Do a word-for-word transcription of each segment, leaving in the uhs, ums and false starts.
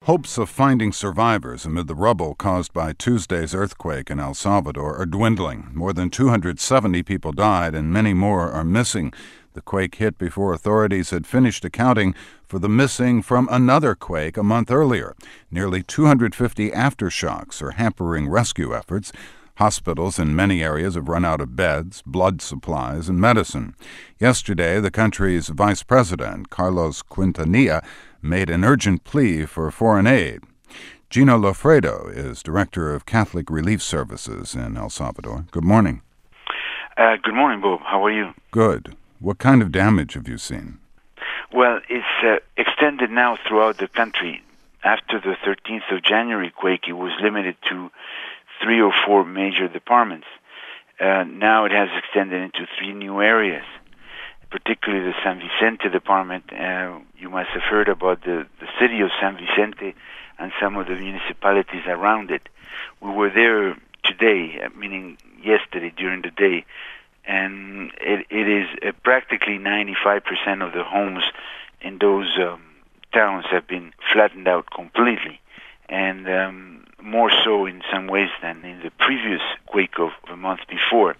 Hopes of finding survivors amid the rubble caused by Tuesday's earthquake in El Salvador are dwindling. More than two hundred seventy people died and many more are missing. The quake hit before authorities had finished accounting for the missing from another quake a month earlier. Nearly two hundred fifty aftershocks are hampering rescue efforts. Hospitals in many areas have run out of beds, blood supplies, and medicine. Yesterday, the country's vice president, Carlos Quintanilla, made an urgent plea for foreign aid. Gino Lofredo is director of Catholic Relief Services in El Salvador. Good morning. Uh, good morning, Bob. How are you? Good. What kind of damage have you seen? Well, it's uh, extended now throughout the country. After the thirteenth of January quake, it was limited to three or four major departments. Uh, now it has extended into three new areas, particularly the San Vicente department. Uh, you must have heard about the, the city of San Vicente and some of the municipalities around it. We were there today, uh, meaning yesterday during the day, and it, it is uh, practically ninety-five percent of the homes in those um, towns have been flattened out completely, and um, more so in some ways than in the previous quake of a month before.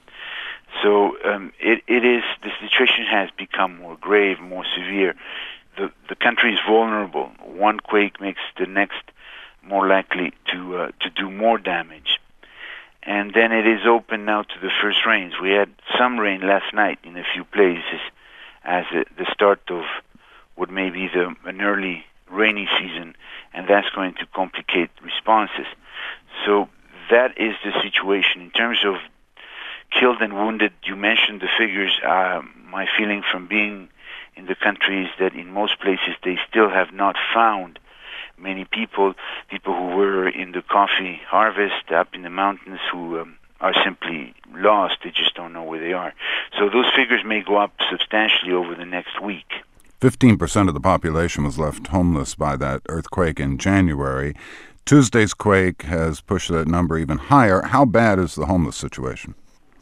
So um, it, it is, the situation has become more grave, more severe. The, the country is vulnerable. One quake makes the next more likely to uh, to do more damage. And then it is open now to the first rains. We had some rain last night in a few places as a, the start of what may be the, an early rainy season, and that's going to complicate responses. So that is the situation. In terms of killed and wounded, you mentioned the figures. Uh, my feeling from being in the country is that in most places they still have not found many people, people who were in the coffee harvest up in the mountains who um, are simply lost. They just don't know where they are. So those figures may go up substantially over the next week. Fifteen percent of the population was left homeless by that earthquake in January. Tuesday's quake has pushed that number even higher. How bad is the homeless situation?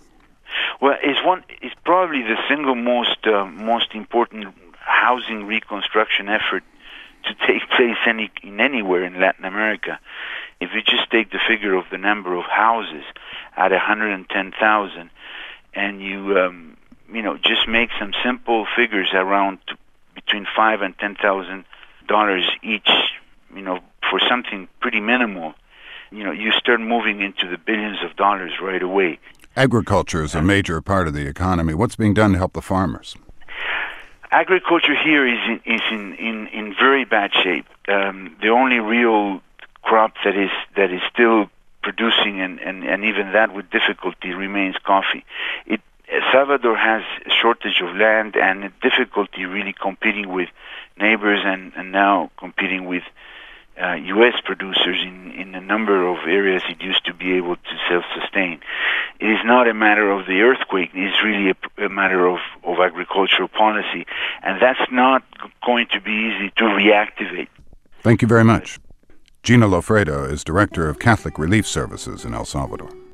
Well, it's one. It's probably the single most uh, most important housing reconstruction effort to take place any in anywhere in Latin America. If you just take the figure of the number of houses at one hundred ten thousand, and you um, you know just make some simple figures around between five and ten thousand dollars each, you know, for something pretty minimal, you know, you start moving into the billions of dollars right away. Agriculture is a major part of the economy. What's being done to help the farmers? Agriculture here is in, is in, in, in very bad shape. Um, the only real crop that is that is still producing, and, and, and even that with difficulty, remains coffee. It, Salvador has a shortage of land and a difficulty really competing with neighbors and, and now competing with uh, U S producers in, in a number of areas it used to be able to self-sustain. It is not a matter of the earthquake. It is really a, a matter of, of agricultural policy, and that's not going to be easy to reactivate. Thank you very much. Gino Lofredo is Director of Catholic Relief Services in El Salvador.